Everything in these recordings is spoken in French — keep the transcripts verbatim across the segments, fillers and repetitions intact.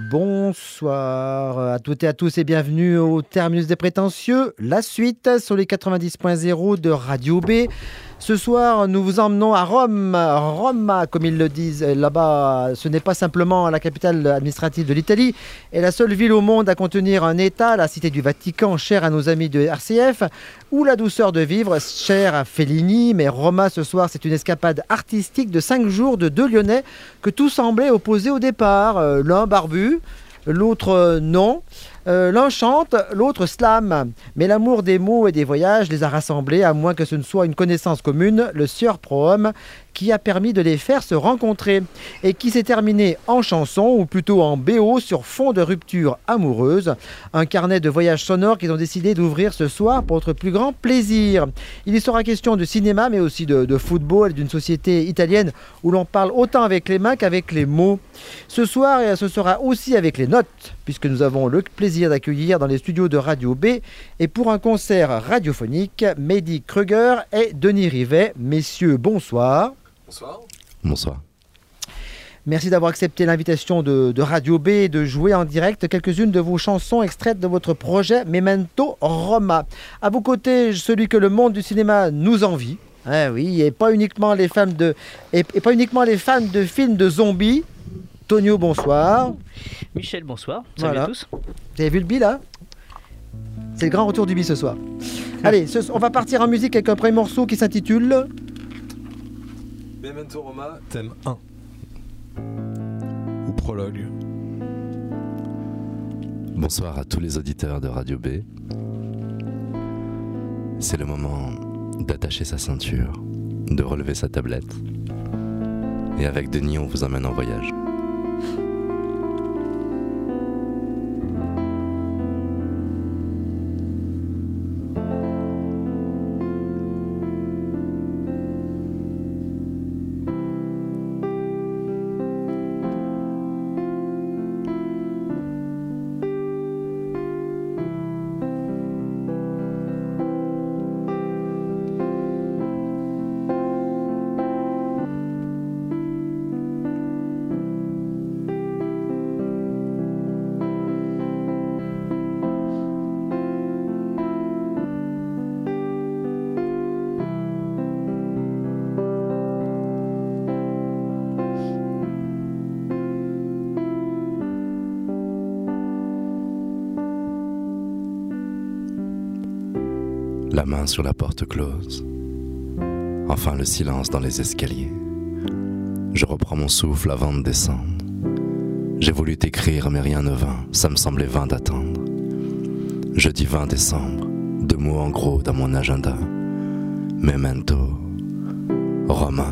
bonsoir à toutes et à tous et bienvenue au Terminus des Prétentieux, la suite sur les quatre-vingt-dix point zéro de Radio B. Ce soir, nous vous emmenons à Rome. Roma, comme ils le disent là-bas, ce n'est pas simplement la capitale administrative de l'Italie, et la seule ville au monde à contenir un État, la cité du Vatican, chère à nos amis de R C F, ou la douceur de vivre, chère à Fellini. Mais Roma, ce soir, c'est une escapade artistique de cinq jours de deux Lyonnais que tout semblait opposé au départ. Euh, l'un barbu, l'autre euh, non. Euh, l'un chante, l'autre slame. Mais l'amour des mots et des voyages les a rassemblés, à moins que ce ne soit une connaissance commune, le sieur pro-homme, qui a permis de les faire se rencontrer et qui s'est terminé en chanson, ou plutôt en B O sur fond de rupture amoureuse. Un carnet de voyages sonores qu'ils ont décidé d'ouvrir ce soir pour notre plus grand plaisir. Il y sera question de cinéma, mais aussi de, de football, d'une société italienne où l'on parle autant avec les mains qu'avec les mots. Ce soir, ce sera aussi avec les notes, puisque nous avons le plaisir d'accueillir dans les studios de Radio B et pour un concert radiophonique, Mehdi Kruger et Denis Rivet. Messieurs, bonsoir. Bonsoir. Bonsoir. Merci d'avoir accepté l'invitation de, de Radio B et de jouer en direct quelques-unes de vos chansons extraites de votre projet Memento Roma. À vos côtés, celui que le monde du cinéma nous envie. Ah oui, et pas uniquement les fans de, et, et pas uniquement les fans de films de zombies. Tonio, bonsoir. Michel, bonsoir. Salut voilà. à tous. Vous avez vu le bi là? C'est le grand retour du bi ce soir. Allez, ce, on va partir en musique avec un premier morceau qui s'intitule Memento Roma, thème un. Ou prologue. Bonsoir à tous les auditeurs de Radio B. C'est le moment d'attacher sa ceinture, de relever sa tablette. Et avec Denis, on vous emmène en voyage. La main sur la porte close. Enfin le silence dans les escaliers. Je reprends mon souffle avant de descendre. J'ai voulu t'écrire mais rien ne vint. Ça me semblait vain d'attendre. Jeudi vingt décembre. Deux mots en gros dans mon agenda. Memento Roma.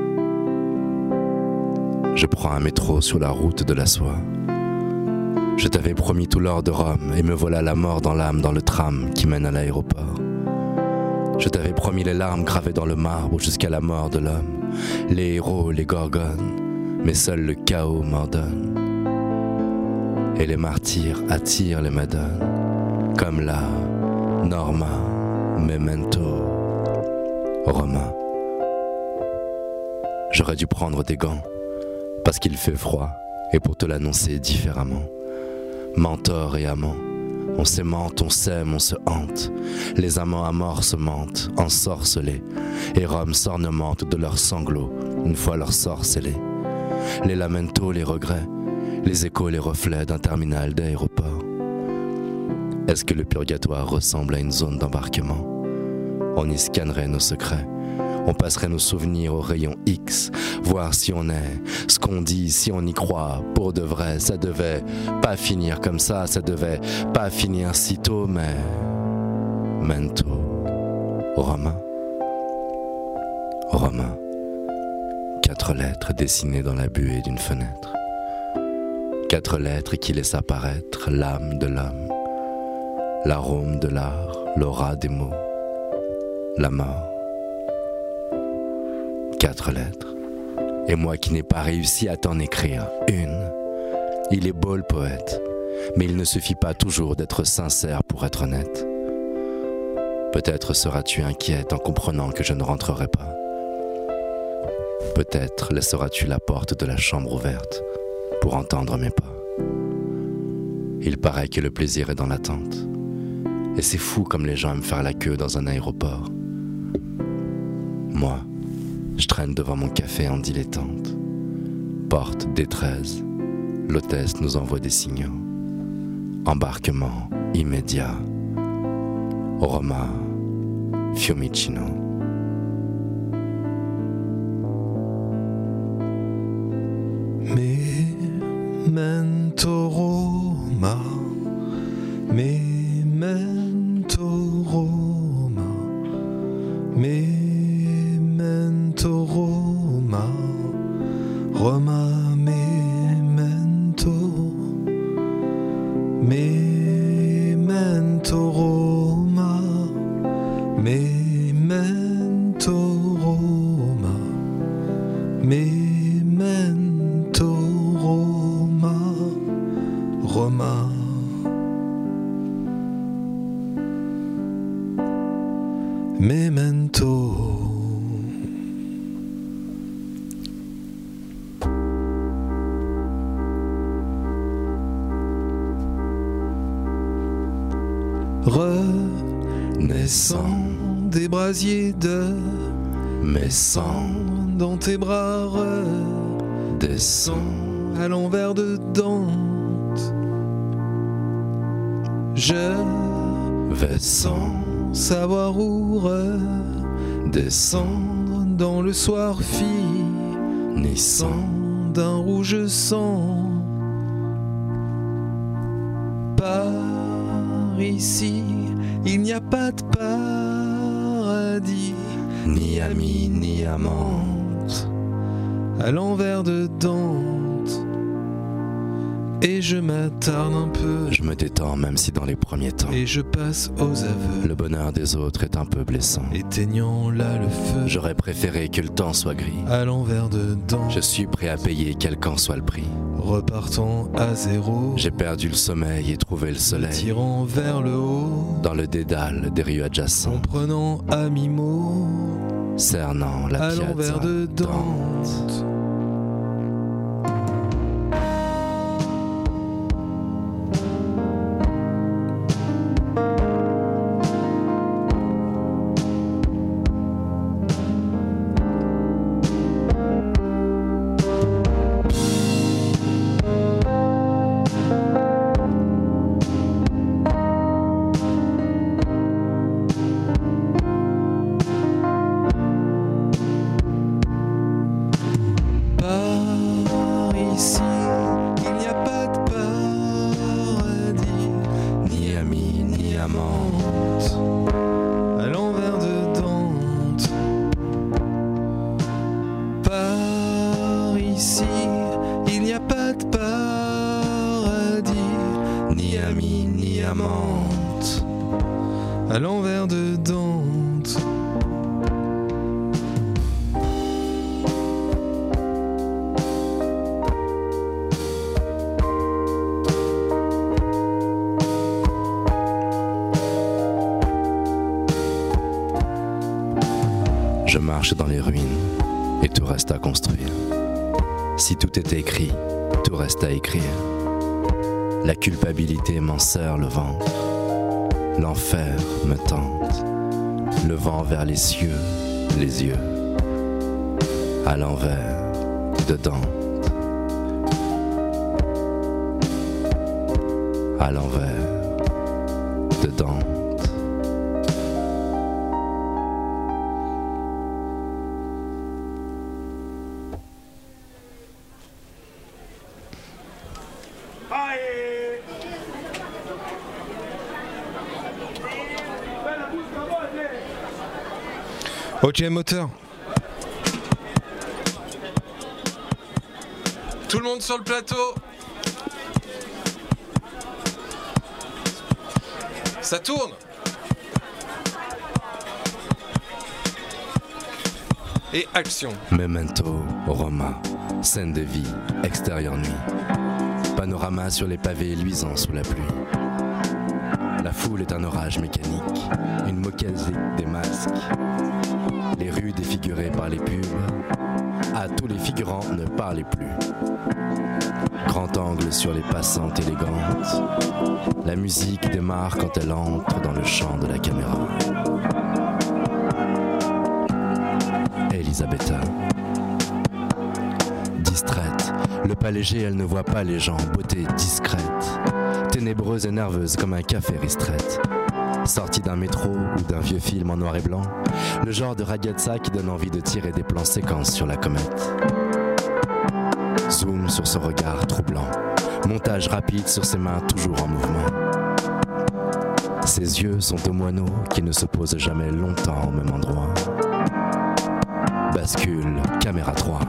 Je prends un métro sur la route de la soie. Je t'avais promis tout l'or de Rome et me voilà la mort dans l'âme dans le tram qui mène à l'aéroport. Je t'avais promis les larmes gravées dans le marbre jusqu'à la mort de l'homme, les héros, les gorgones, mais seul le chaos m'ordonne. Et les martyrs attirent les madones, comme la Norma, Memento Roma. J'aurais dû prendre des gants, parce qu'il fait froid, et pour te l'annoncer différemment. Mentor et amant, on s'aimante, on s'aime, on se hante. Les amants à mort se mentent, ensorcelés. Et Rome s'ornemente de leurs sanglots, une fois leur sort scellé. Les lamentos, les regrets, les échos, les reflets d'un terminal d'aéroport. Est-ce que le purgatoire ressemble à une zone d'embarquement? On y scannerait nos secrets. On passerait nos souvenirs au rayon X, voir si on est, ce qu'on dit, si on y croit, pour de vrai. Ça devait pas finir comme ça, ça devait pas finir si tôt, mais... Memento Roma. Roma. Quatre lettres dessinées dans la buée d'une fenêtre. Quatre lettres qui laissent apparaître l'âme de l'homme, l'arôme de l'art, l'aura des mots, la mort. Quatre lettres. Et moi qui n'ai pas réussi à t'en écrire une. Il est beau le poète, mais il ne suffit pas toujours d'être sincère pour être honnête. Peut-être seras-tu inquiète en comprenant que je ne rentrerai pas. Peut-être laisseras-tu la porte de la chambre ouverte pour entendre mes pas. Il paraît que le plaisir est dans l'attente. Et c'est fou comme les gens aiment faire la queue dans un aéroport. Moi, je traîne devant mon café en dilettante. Porte D treize. L'hôtesse nous envoie des signaux. Embarquement immédiat. Roma, Fiumicino. Memento Roma, memento Roma, memento Roma, Roma memento, memento Roma, memento Roma, memento Roma, Roma. Memento. Renaissant des brasiers de mes sangs dans tes bras, redescends à l'envers de Dante. Je vais sans savoir où redescendre dans le soir finissant d'un rouge sang. Par ici, il n'y a pas de paradis, ni ami ni amante, à l'envers de Dante. Et je m'attarde un peu, je me détends même si dans les premiers temps, et je passe aux aveux, le bonheur des autres est un peu blessant. Éteignant là le feu, j'aurais préféré que le temps soit gris. À l'envers de Dante, je suis prêt à payer quel qu'en soit le prix. Repartant à zéro, j'ai perdu le sommeil et trouvé le soleil, tirant vers le haut, dans le dédale des rues adjacentes, comprenant à mi-mot, cernant la à piazza l'envers de Dante. Dante. À l'envers de Dante, par ici, il n'y a pas de paradis, ni ami ni amante, à l'envers de Dante. Je marche dans les ruines et tout reste à construire. Si tout est écrit, tout reste à écrire. La culpabilité m'en serre le ventre. L'enfer me tente. Le vent vers les cieux, les yeux. À l'envers de Dante. À l'envers de Dante. Ok, moteur. Tout le monde sur le plateau. Ça tourne. Et action. Memento Roma, scène de vie, extérieure nuit. Panorama sur les pavés luisants sous la pluie. La foule est un orage mécanique, une moquette des masques. Les rues défigurées par les pubs. À tous les figurants, ne parlez plus. Grand angle sur les passantes élégantes. La musique démarre quand elle entre dans le champ de la caméra. Elisabetta. Distraite, le pas léger, elle ne voit pas les gens. Beauté discrète, ténébreuse et nerveuse comme un café ristrette. Sortie d'un métro ou d'un vieux film en noir et blanc, le genre de ragazza qui donne envie de tirer des plans séquences sur la comète. Zoom sur son regard troublant, montage rapide sur ses mains toujours en mouvement. Ses yeux sont au moineau qui ne se posent jamais longtemps au même endroit. Bascule, caméra trois.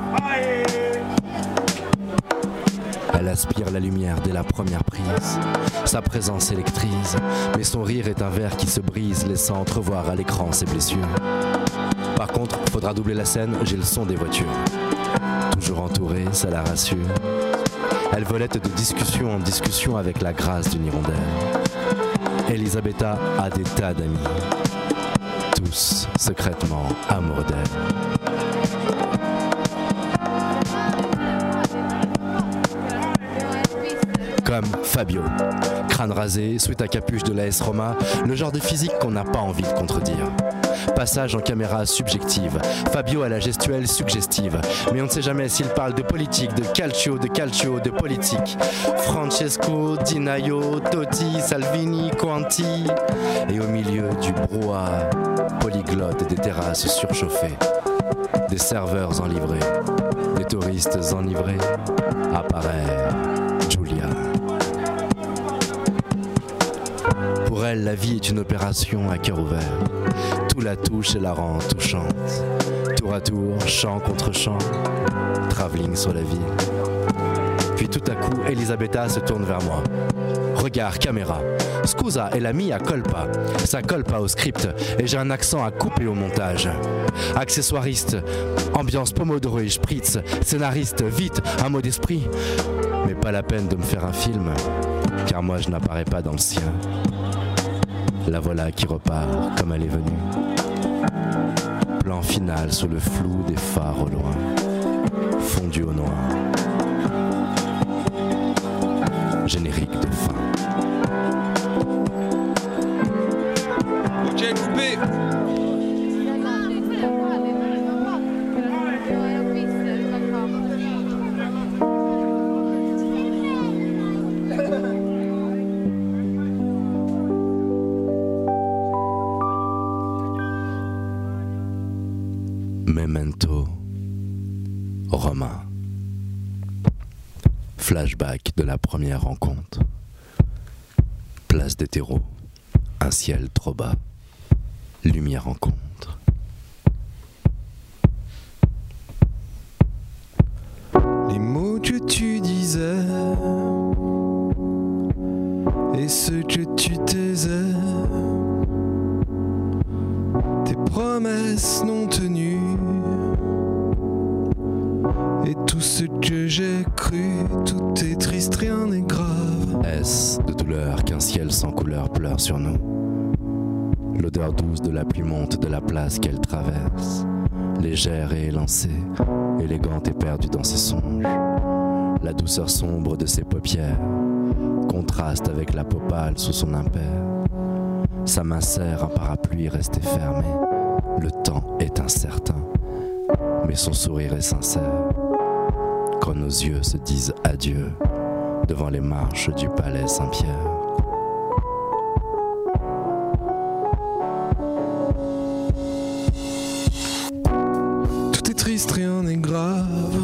Elle aspire la lumière dès la première prise. Sa présence électrise, mais son rire est un verre qui se brise, laissant entrevoir à l'écran ses blessures. Par contre, faudra doubler la scène, j'ai le son des voitures. Toujours entourée, ça la rassure. Elle volette de discussion en discussion avec la grâce d'une hirondelle. Elisabetta a des tas d'amis, tous secrètement amoureux d'elle. Comme Fabio, crâne rasé, sweat à capuche de l'A S Roma, le genre de physique qu'on n'a pas envie de contredire. Passage en caméra subjective, Fabio a la gestuelle suggestive, mais on ne sait jamais s'il parle de politique, de calcio, de calcio, de politique. Francesco, Di Naio, Totti, Salvini, Conti, et au milieu du brouhaha polyglotte des terrasses surchauffées, des serveurs enivrés, des touristes enivrés, apparaît Giulia. Pour elle, la vie est une opération à cœur ouvert. Tout la touche et la rend touchante. Tour à tour, chant contre chant, travelling sur la ville. Puis tout à coup, Elisabetta se tourne vers moi. Regard, caméra. Scusa, elle a mis à colpa. Ça colle pas au script et j'ai un accent à couper au montage. Accessoiriste, ambiance pomodoro et spritz, scénariste, vite, un mot d'esprit. Mais pas la peine de me faire un film, car moi je n'apparais pas dans le sien. La voilà qui repart comme elle est venue. Plan final sur le flou des phares au loin, fondu au noir. Générique de fin. Ok, coupé. Memento Roma. Flashback de la première rencontre. Place des terreaux. Un ciel trop bas. Lumière en contre. Les mots que tu disais et ceux que tu taisais, tes promesses non tenues et tout ce que j'ai cru, tout est triste, rien n'est grave. Est-ce de douleur qu'un ciel sans couleur pleure sur nous? L'odeur douce de la pluie monte de la place qu'elle traverse, légère et élancée, élégante et perdue dans ses songes. La douceur sombre de ses paupières contraste avec la peau pâle sous son impair. Sa main serre un parapluie resté fermé. Le temps est incertain, mais son sourire est sincère. Quand nos yeux se disent adieu devant les marches du palais Saint-Pierre. Tout est triste, rien n'est grave.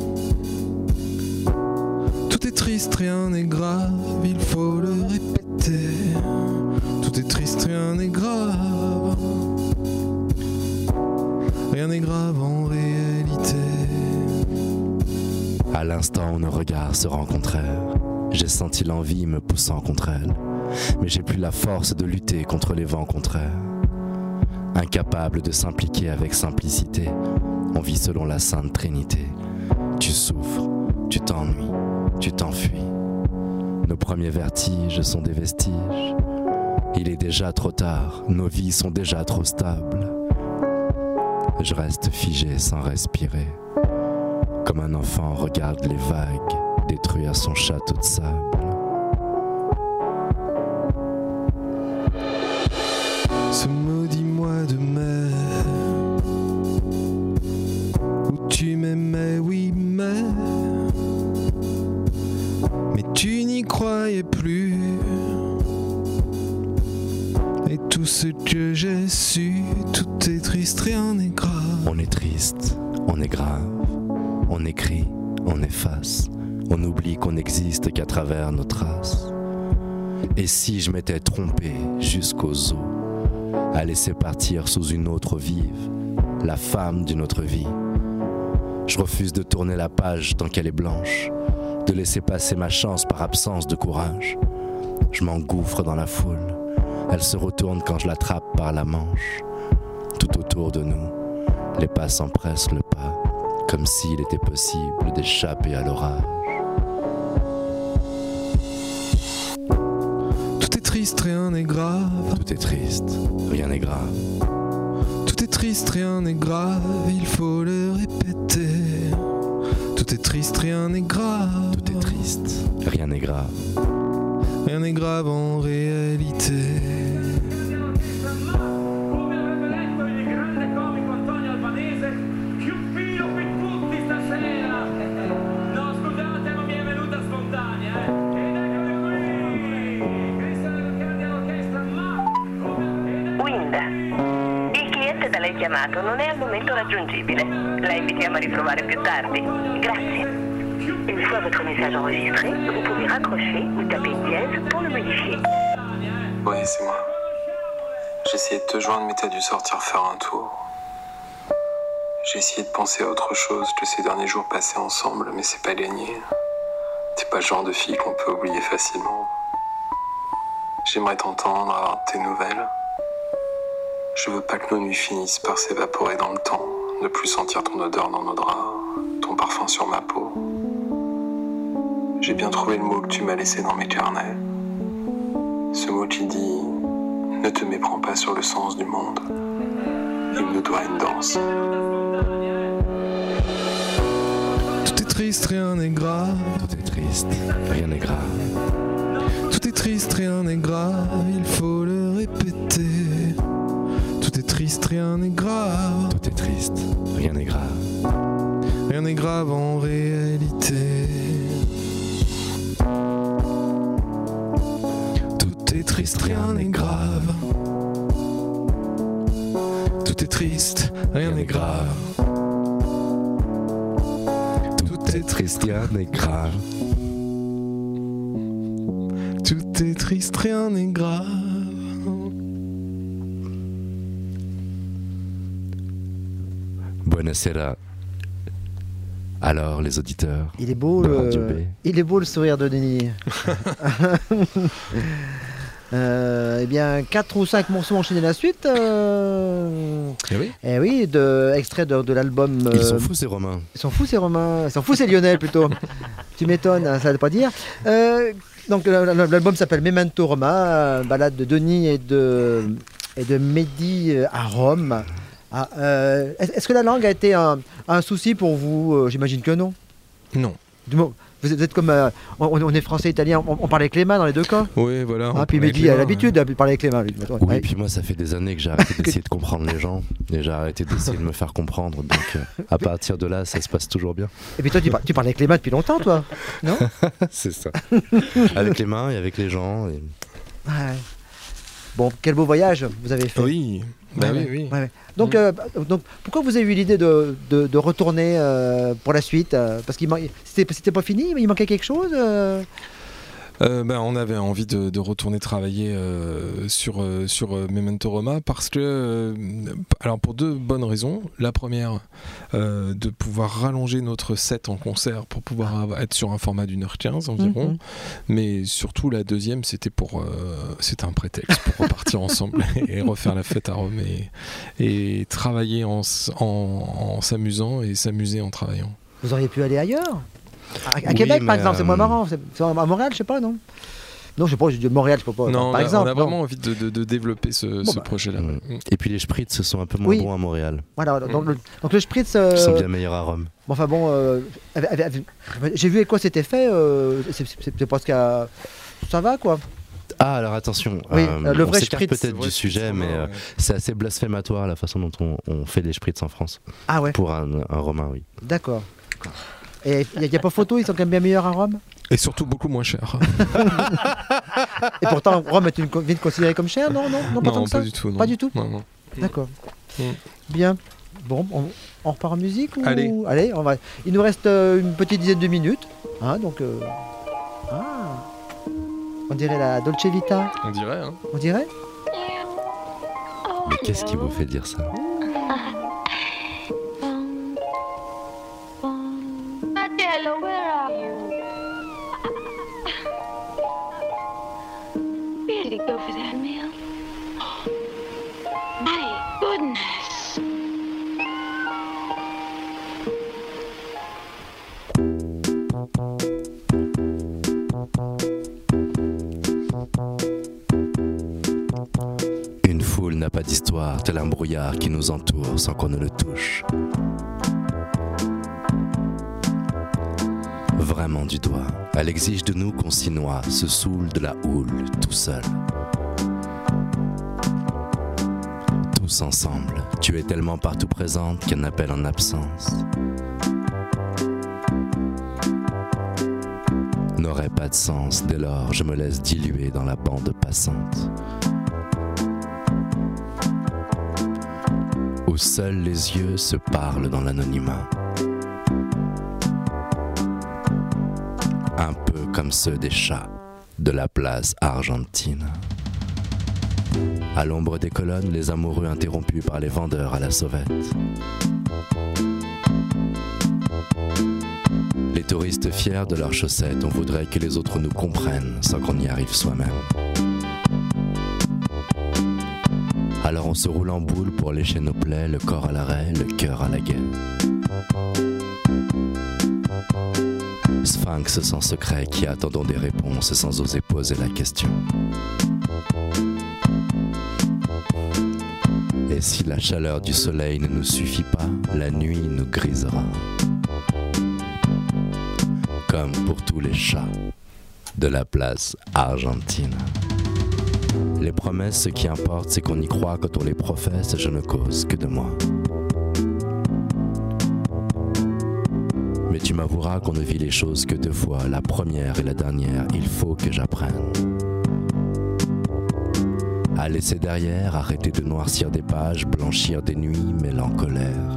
Tout est triste, rien n'est grave, il faut le répéter. Tout est triste, rien n'est grave. Rien n'est grave en réalité. À l'instant où nos regards se rencontrèrent, j'ai senti l'envie me poussant contre elle, mais j'ai plus la force de lutter contre les vents contraires. Incapable de s'impliquer avec simplicité, on vit selon la Sainte Trinité. Tu souffres, tu t'ennuies, tu t'enfuis. Nos premiers vertiges sont des vestiges. Il est déjà trop tard, nos vies sont déjà trop stables. Je reste figé sans respirer. comme un enfant regarde les vagues détruire son château de sable. Ce maudit mois de mai où tu m'aimais, oui, mais mais tu n'y croyais plus. Et tout ce que j'ai su, tout est triste, rien n'est grave. On est triste, on est grave, on écrit, on efface, on oublie qu'on n'existe qu'à travers nos traces. Et si je m'étais trompé jusqu'aux os, à laisser partir sous une autre vive, la femme d'une autre vie, je refuse de tourner la page tant qu'elle est blanche, de laisser passer ma chance par absence de courage. Je m'engouffre dans la foule, elle se retourne quand je l'attrape par la manche. Tout autour de nous, les pas s'empressent le pas, comme s'il était possible d'échapper à l'orage. Tout est triste, rien n'est grave. Tout est triste, rien n'est grave. Tout est triste, rien n'est grave, il faut le répéter. Tout est triste, rien n'est grave. Tout est triste, rien n'est grave. Rien n'est grave en réalité. Chiamato non è al momento raggiungibile. La invitiamo a riprovare più tardi. Grazie. Une fois votre message enregistré, vous pouvez raccrocher ou taper dièse pour le modifier. Oui, c'est moi. J'ai essayé de te joindre, mais t'as dû sortir faire un tour. J'ai essayé de penser à autre chose que ces derniers jours passés ensemble, mais c'est pas gagné. T'es pas le genre de fille qu'on peut oublier facilement. J'aimerais t'entendre, avoir tes nouvelles. Je veux pas que nos nuits finissent par s'évaporer dans le temps, ne plus sentir ton odeur dans nos draps, ton parfum sur ma peau. J'ai bien trouvé le mot que tu m'as laissé dans mes carnets. Ce mot qui dit « Ne te méprends pas sur le sens du monde, il nous doit une danse ». Tout est triste, rien n'est grave. Tout est triste, rien n'est grave. Tout est triste, rien n'est grave, il faut le répéter. Tout est triste, rien n'est grave. Tout est triste, rien n'est grave. Rien n'est grave en réalité. Tout est triste, rien n'est grave. Tout est triste, rien n'est grave. Tout est triste, rien n'est grave. Tout est triste, rien n'est grave. Buonasera. Alors, les auditeurs. Il est beau, le... il est beau le sourire de Denis. euh, eh bien, quatre ou cinq morceaux enchaînés la suite. Euh... Eh oui. Eh oui, de, extrait de, de l'album. Euh... Ils sont fous, ces Romains. Ils sont fous, ces Romains. Ils sont fous, ces Lionel plutôt. Tu m'étonnes, hein, ça ne veut pas dire. Euh, donc, l'album s'appelle Memento Roma, balade de Denis et de, et de Mehdi à Rome. Ah, euh, est-ce que la langue a été un, un souci pour vous? euh, J'imagine que non. Non. Vous êtes comme... Euh, on, on est français, italien, on, on parle avec les mains dans les deux cas. Oui, voilà. Ah, puis Mehdi a l'habitude de parler avec les mains. Lui. Oui, ouais. Et puis moi, ça fait des années que j'ai arrêté d'essayer de comprendre les gens. Et j'ai arrêté d'essayer de me faire comprendre. Donc, euh, à partir de là, ça se passe toujours bien. Et puis toi, tu, par, tu parles avec les mains depuis longtemps, toi? Non? C'est ça. Avec les mains et avec les gens. Et... Ouais. Bon, quel beau voyage vous avez fait. Oui, bah ouais, oui, oui. Ouais, ouais. Donc, euh, donc, pourquoi vous avez eu l'idée de, de, de retourner euh, pour la suite euh, Parce qu'il man... c'était, c'était pas fini, il manquait quelque chose euh... Euh, ben, on avait envie de, de retourner travailler euh, sur, euh, sur euh, Memento Roma parce que, euh, alors pour deux bonnes raisons. La première, euh, de pouvoir rallonger notre set en concert pour pouvoir être sur un format d'une heure quinze environ. Mm-hmm. Mais surtout, la deuxième, c'était pour, euh, c'était un prétexte pour repartir ensemble et refaire la fête à Rome et, et travailler en, en, en s'amusant et s'amuser en travaillant. Vous auriez pu aller ailleurs? À, à oui, Québec, par exemple, euh... c'est moins marrant. C'est, c'est à Montréal, je sais pas, non? Non, je sais pas, j'ai dit Montréal, je sais pas. Non, par on a, exemple. on a vraiment non. envie de, de, de développer ce, Bon, ce bah. projet-là. Mmh. Ouais. Et puis les spritz sont un peu moins Oui. bons à Montréal. Voilà, donc, le, donc le spritz. euh, Ils sont bien meilleurs à Rome. Bon, enfin bon, euh, avec- avec- avec- j'ai vu avec quoi c'était fait. euh, c'est, c'est, c'est parce qu'à. Ça va quoi. Ah, alors attention, Oui, euh, euh, le on vrai s'écarte spritz. peut-être C'est vrai, du c'est sujet, vraiment, mais euh, ouais. c'est assez blasphématoire la façon dont on, on fait des spritz en France. Ah ouais, Pour un, un Romain, oui. d'accord. Et il n'y a, a pas photo, ils sont quand même bien meilleurs à Rome. Et surtout beaucoup moins cher. Et pourtant, Rome est une co- ville considérée comme chère, non, non, non, pas tant non, que ça. pas du tout. Non. Pas du tout. Non, non. D'accord. Mm. Bien. Bon, on, on repart en musique ou... Allez. Allez, on va. Il nous reste euh, une petite dizaine de minutes, hein, donc. euh, Ah. On dirait la Dolce Vita. On dirait, hein. On dirait. Mais qu'est-ce qui vous fait dire ça? Adela, where are you? Really go for that meal? My goodness. Une foule n'a pas d'histoire, tel un brouillard qui nous entoure sans qu'on ne le touche. Vraiment du doigt, elle exige de nous qu'on s'y noie, se saoule de la houle, tout seul. Tous ensemble, tu es tellement partout présente qu'un appel en absence n'aurait pas de sens. Dès lors, je me laisse diluer dans la bande passante, où seuls les yeux se parlent dans l'anonymat, un peu comme ceux des chats de la place Argentine. À l'ombre des colonnes, les amoureux interrompus par les vendeurs à la sauvette. Les touristes fiers de leurs chaussettes, on voudrait que les autres nous comprennent sans qu'on y arrive soi-même. Alors on se roule en boule pour lécher nos plaies, le corps à l'arrêt, le cœur à la guerre. Sphinx sans secret qui attendons des réponses sans oser poser la question. Et si la chaleur du soleil ne nous suffit pas, la nuit nous grisera. Comme pour tous les chats de la place Argentine. Les promesses, ce qui importe, c'est qu'on y croit quand on les professe, je ne cause que de moi. Mais tu m'avoueras qu'on ne vit les choses que deux fois, la première et la dernière, il faut que j'apprenne à laisser derrière, arrêter de noircir des pages, blanchir des nuits, mélancolaires.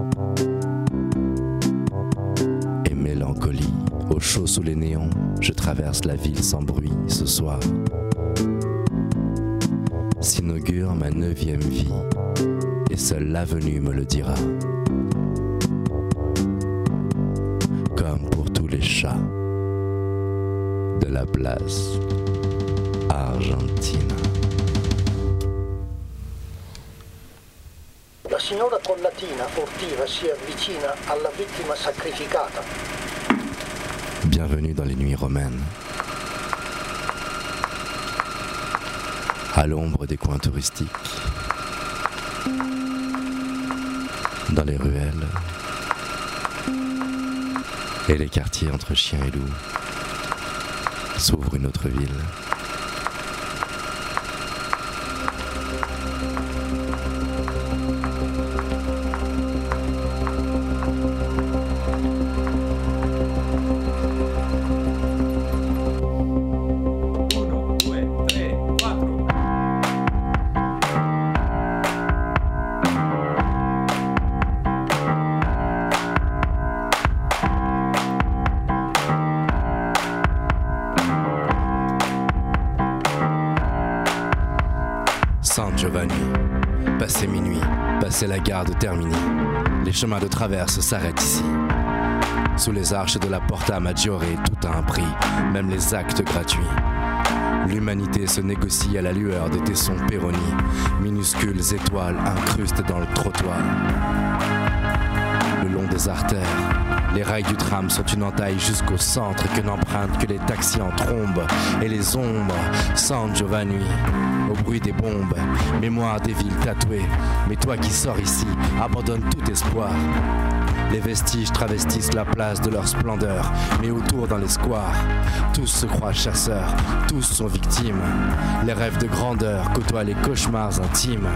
Et mélancolie, au chaud sous les néons, je traverse la ville sans bruit ce soir. S'inaugure ma neuvième vie, et seule l'avenue me le dira. Comme pour tous les chats de la place Argentine. La signora Collatina furtiva si avvicina alla vittima sacrificata. Bienvenue dans les nuits romaines. À l'ombre des coins touristiques, dans les ruelles et les quartiers entre chiens et loups, s'ouvre une autre ville. San Giovanni, passé minuit, passé la garde terminée, les chemins de traverse s'arrêtent ici. Sous les arches de la Porta Maggiore, tout a un prix, même les actes gratuits. L'humanité se négocie à la lueur des tessons Peroni, minuscules étoiles incrustent dans le trottoir. Le long des artères, Les rails du tram sont une entaille jusqu'au centre que n'empruntent que les taxis en trombe. Et les ombres, San Giovanni, au bruit des bombes, mémoire des villes tatouées. Mais toi qui sors ici, abandonne tout espoir. Les vestiges travestissent la place de leur splendeur, mais autour dans les squares, tous se croient chasseurs, tous sont victimes. Les rêves de grandeur côtoient les cauchemars intimes.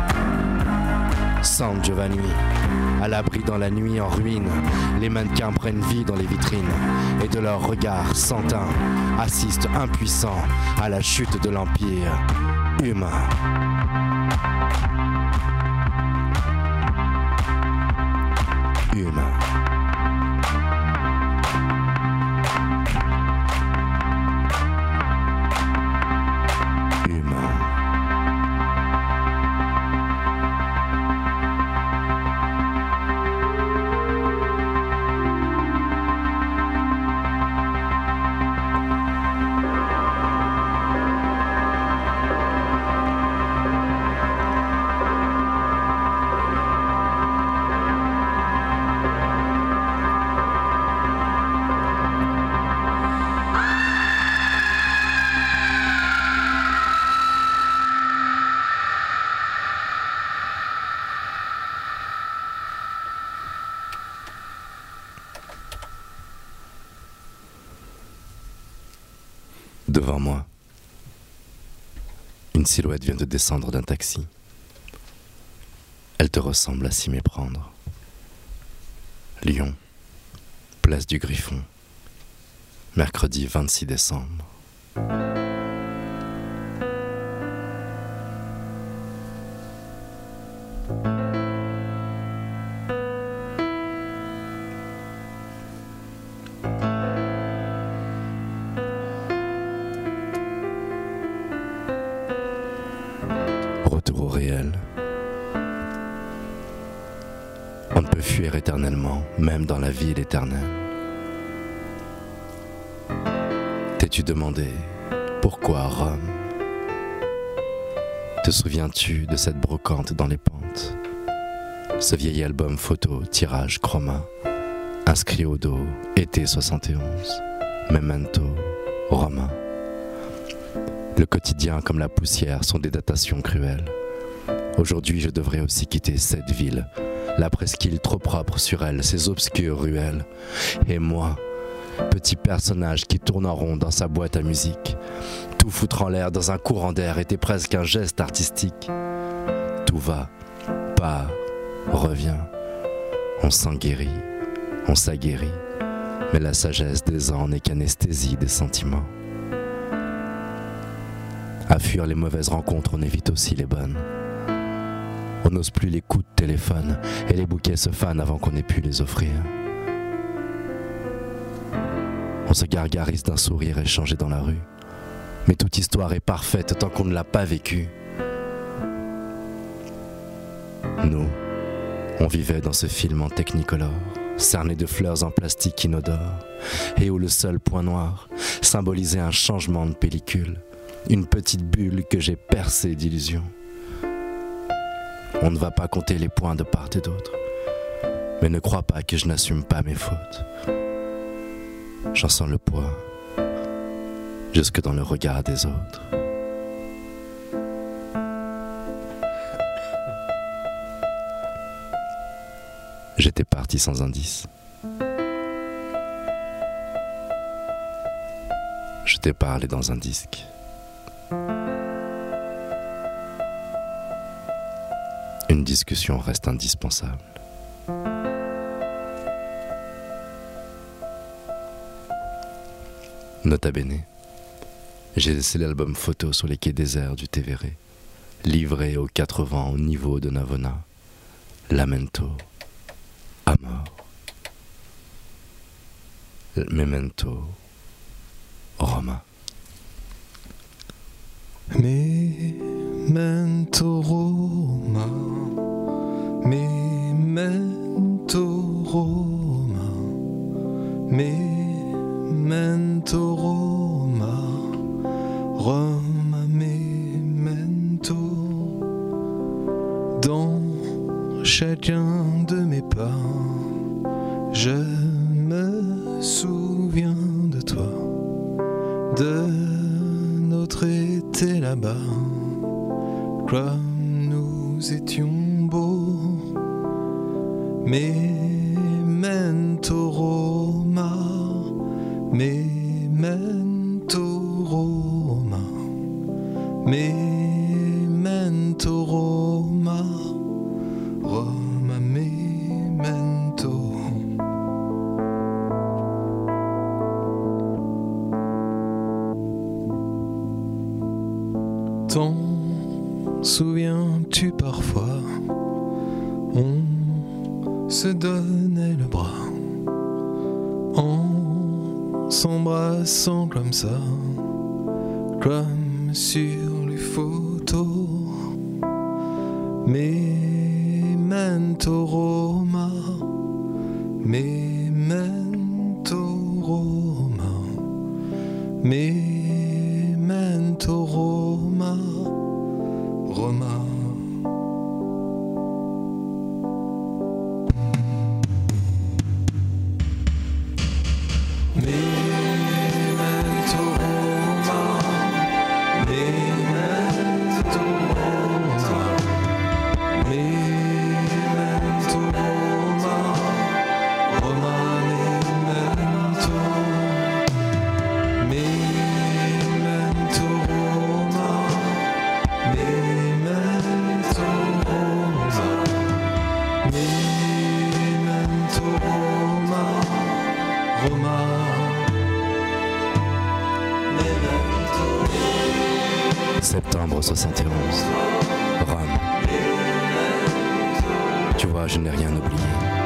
San Giovanni, à l'abri dans la nuit en ruine, les mannequins prennent vie dans les vitrines, et de leurs regards sans teint, assistent impuissants à la chute de l'empire humain. Humain. Humain. Devant moi, une silhouette vient de descendre d'un taxi. Elle te ressemble à s'y méprendre. Lyon, place du Griffon, mercredi vingt-six décembre. Retour au réel. On ne peut fuir éternellement, même dans la ville éternelle. T'es-tu demandé pourquoi Rome? Te souviens-tu de cette brocante dans les pentes? Ce vieil album photo, tirage chroma, inscrit au dos, été soixante et onze, Memento, Roma. Le quotidien comme la poussière sont des datations cruelles. Aujourd'hui, je devrais aussi quitter cette ville, la presqu'île trop propre sur elle, ses obscures ruelles. Et moi, petit personnage qui tourne en rond dans sa boîte à musique, tout foutre en l'air dans un courant d'air était presque un geste artistique. Tout va, part, revient. On s'en guérit, on s'aguerrit, mais la sagesse des ans n'est qu'anesthésie des sentiments. À fuir les mauvaises rencontres, on évite aussi les bonnes. On n'ose plus les coups de téléphone et les bouquets se fanent avant qu'on ait pu les offrir. On se gargarise d'un sourire échangé dans la rue, mais toute histoire est parfaite tant qu'on ne l'a pas vécue. Nous, on vivait dans ce film en technicolore, cerné de fleurs en plastique inodore, et où le seul point noir symbolisait un changement de pellicule, une petite bulle que j'ai percée d'illusions. On ne va pas compter les points de part et d'autre, mais ne crois pas que je n'assume pas mes fautes. J'en sens le poids, jusque dans le regard des autres. J'étais parti sans indice. Je t'ai parlé dans un disque. Une discussion reste indispensable. Nota bene, j'ai laissé l'album photo sur les quais déserts du Tévéré, livré aux quatre vents au niveau de Navona. Lamento, amor. Memento, Roma. Memento Roma, memento Roma, memento Roma, Roma memento. Dans chacun de mes pas, je souviens de toi, de notre été là-bas, comme nous étions beaux. Memento Roma, memento Roma, memento Roma, Roma memento. T'en souviens-tu parfois, on se donnait le bras en s'embrassant comme ça, comme sur les photos. Memento Roma, memento Roma, memento Roma, Roma. Septembre soixante et onze, Rome. Tu vois, je n'ai rien oublié.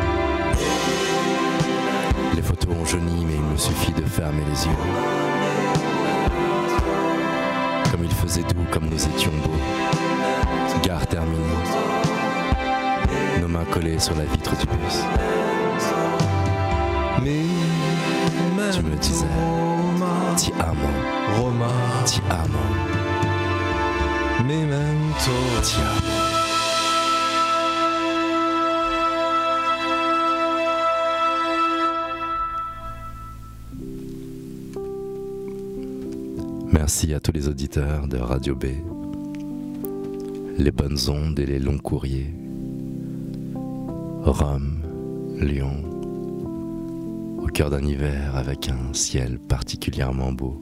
Les photos ont jauni, mais il me suffit de fermer les yeux. Comme il faisait doux, comme nous étions beaux. Gare terminée. Nos mains collées sur la vitre du bus. Tu me disais, ti amo, Roma, ti amo, memento, ti amo. Merci à tous les auditeurs de Radio B, les bonnes ondes et les longs courriers. Rome, Lyon, au cœur d'un hiver avec un ciel particulièrement beau.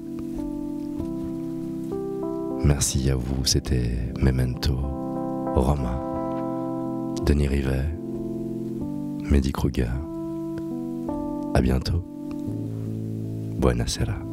Merci à vous, c'était Memento Roma, Denis Rivet, Mehdi Kruger. À bientôt. Buonasera.